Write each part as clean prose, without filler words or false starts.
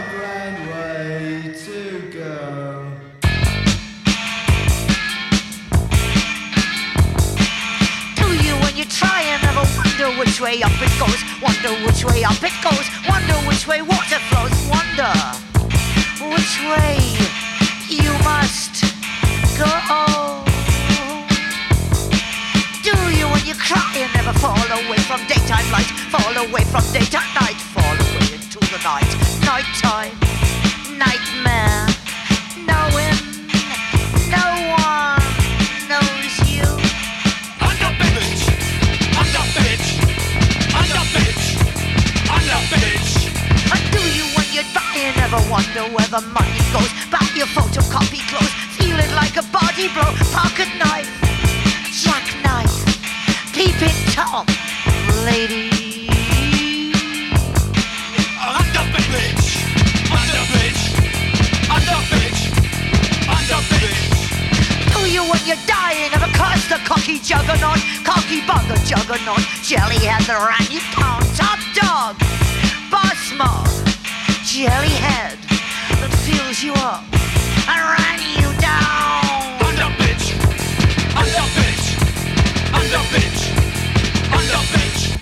grand way to go. Do you when you try and ever wonder which way up it goes? Wonder which way up it goes? Wonder which way water flows? Wonder which way you must go? Do you when you cry and never fall away from daytime light? Fall away from daytime night? Fall away into the night. Nighttime, nightmare, knowing no one knows you. Under bitch, under bitch, under bitch, under bitch. And do you when you die and never wonder where the money goes? Buy your photocopy clothes, feel it like a body blow. Pocket knife, jackknife, peeping Tom, lady. Under bitch, under bitch, under bitch, under bitch. Do you when you die and never curse the cocky juggernaut? Cocky bugger juggernaut, jelly head that ran you down. Top dog, boss mob, jelly head that fills you up and ran you down. Under bitch, under bitch, under bitch, under bitch.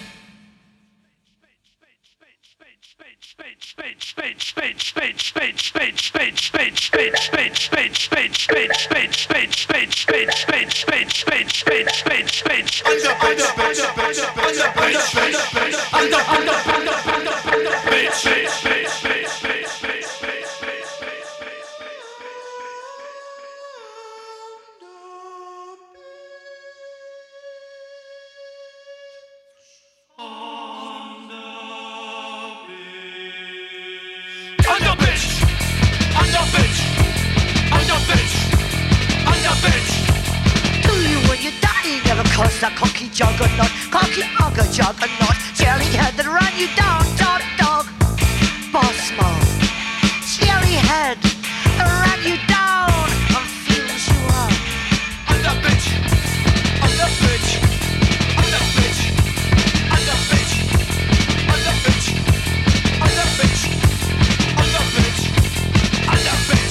Do you when you die you never curse the cocky juggernaut? Cocky bugger juggernaut, jelly head that ran you down. Top dog, boss mob, jelly head that ran you down and fills you up. Under bitch, under bitch, under bitch, under bitch, under bitch, under bitch, under bitch, under bitch,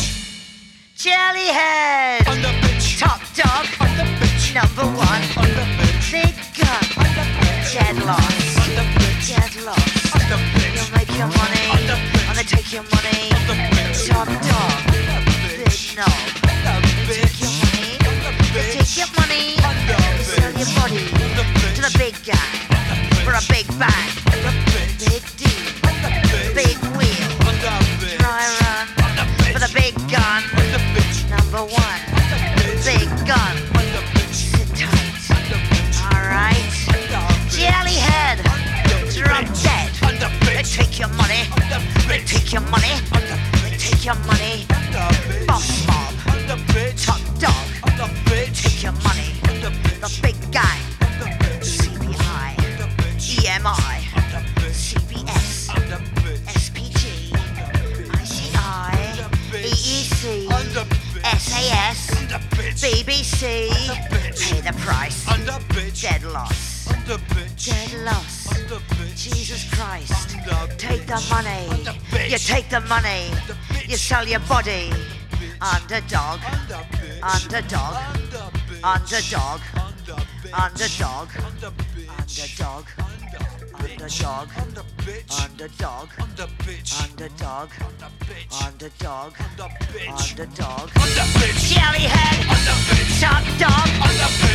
Jelly head, under bitch, top dog, under bitch, number one, under bitch, big gun, under bitch, dead loss, under bitch, dead loss. under bitch, You'll make your money, under bitch, and they take your money. under bitch, Top dog, under big bitch, knob. under Take your bitch, money, under they bitch, take your money, under they sell your bitch, body under to the bitch, big guy for a big bang, under bitch, big deal, under bitch, big wheel, under bitch, dry run under bitch, for the big gun. under bitch, Number one, under bitch, big gun. under bitch, Sit tight. under bitch, Alright. under bitch, Jelly head. Drop dead. under They bitch, take your money. under They bitch, take your money. under They bitch, take your money. under bitch, Boss mob. under bitch, Top dog. under bitch, Take your money. under bitch, The big guy. under bitch, CPI. under bitch, EMI. under bitch, CBS. under bitch, SPG. ICI. EEC. under bitch, SAS. under bitch, BBC. bitch. Pay the price. under bitch, Dead loss. under bitch, Dead loss. under bitch, Jesus Christ. under Take the bitch, money. under bitch, You take the money. under bitch, You sell your body. Underdog. under bitch, Underdog. under bitch, Underdog. under bitch, Underdog. under bitch, Underdog. Underdog. under bitch, Underdog. under bitch, Underdog. under bitch, Underdog. under bitch, Underdog. under bitch, Jelly head. under bitch, Top dog. under bitch.